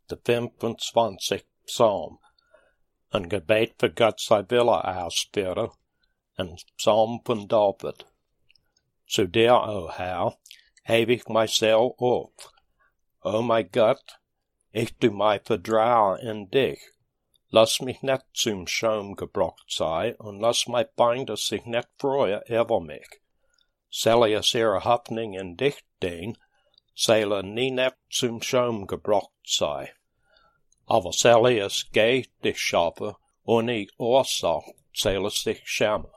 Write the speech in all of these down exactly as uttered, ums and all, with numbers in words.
de vijfenzwanzig Psalm, een gebed voor God zij willen ausführen, een psalm van David. Zu dir, o Herr, heb ich myself op. O mein Gott, ich tu mij vertrauen in dich. Lass mich nicht zum Schaum gebracht sein, und lass mein Feinde sich nicht freuen über mich. Soll es ihre Hoffnung in dich dienen, soll nie nicht zum Schaum gebracht sein. Aber soll es gegen dich schaffen, ohne Ursache soll es sich schämen.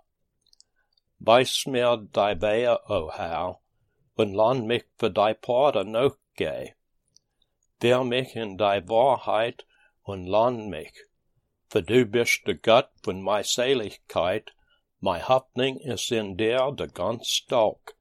Weis mir die Wege, o Herr, und land mich für die Pforte nachgehen. Führ mich in die Wahrheit und land mich. Für du bist der Gott von meiner Seligkeit, meine Hoffnung ist in dir der ganze Tag.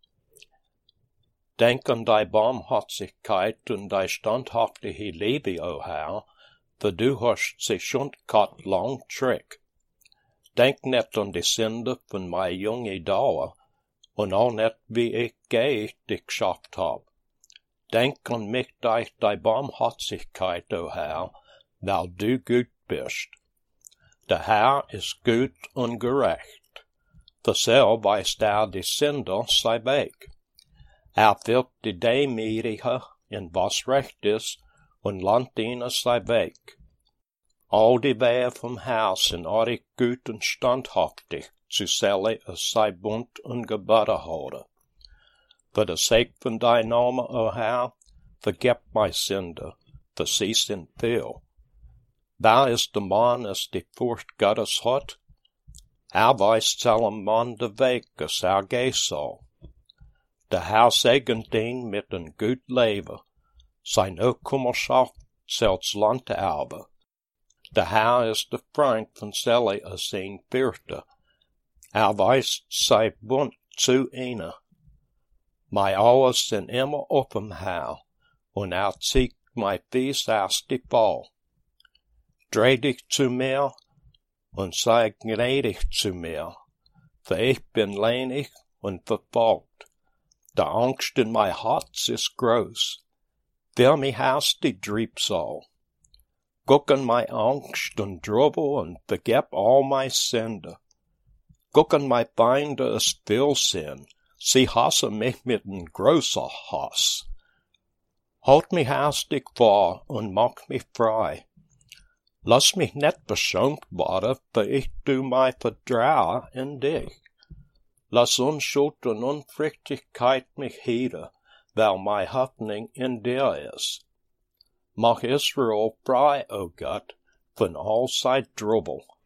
Denk an die Barmherzigkeit und die standhaftige Liebe, o Herr, für du hast sie schon kat lang zurück. Denk nicht an die Sünde von meiner jungen Dauer und auch nicht, wie ich gegen dich geschafft hab. Denk an mich durch die Barmherzigkeit, o Herr, weil du gut bist. Der Herr ist gut und gerecht. Deshalb weist er die Sünder sein Weg. Er führt die Demütigen in was recht ist und lernt ihnen sein Weg. All die Wege vom Herrn sind euch gut und standhaftig, zu sollen es sei Bund und Gebote halten. Für den Segen von deinem Namen, o Herr, vergib meine Sünde, für sie sind viel. Wer ist der Mann, es die Furcht Gottes hat? Er weist seinem Mann den Weg, es er gehen soll. Der Herr segnet ihn mit einem guten Leben. Sein Nachkommenschaft soll's Land erben. Der Herr ist der Freund von Sally, es ihn fürchte. Er weist sein Bund zu ihnen. Mein Augen sind immer auf dem Herr, und er zieht mein Fies aus die Fall. Dreh dich zu mir und sei gnädig zu mir, für ich bin lenig und verfolgt. Der Angst in mein Herz ist groß, für mich hast die Triebsal. Guck an meine Angst und Trouble und vergib all meine Sünde. Guck an meine Feinde ist viel Sinn, sie hassen mich mit einem großen Hass. Halt mich hastig vor und mach mich frei. Lass mich nicht beschämt werden, für ich tu mein Vertrauen in dich. Lass Unschuld und Unfrichtigkeit mich hüten, weil meine Hoffnung in dir ist. Mach Israel frei, o Gott, von all sein Trouble.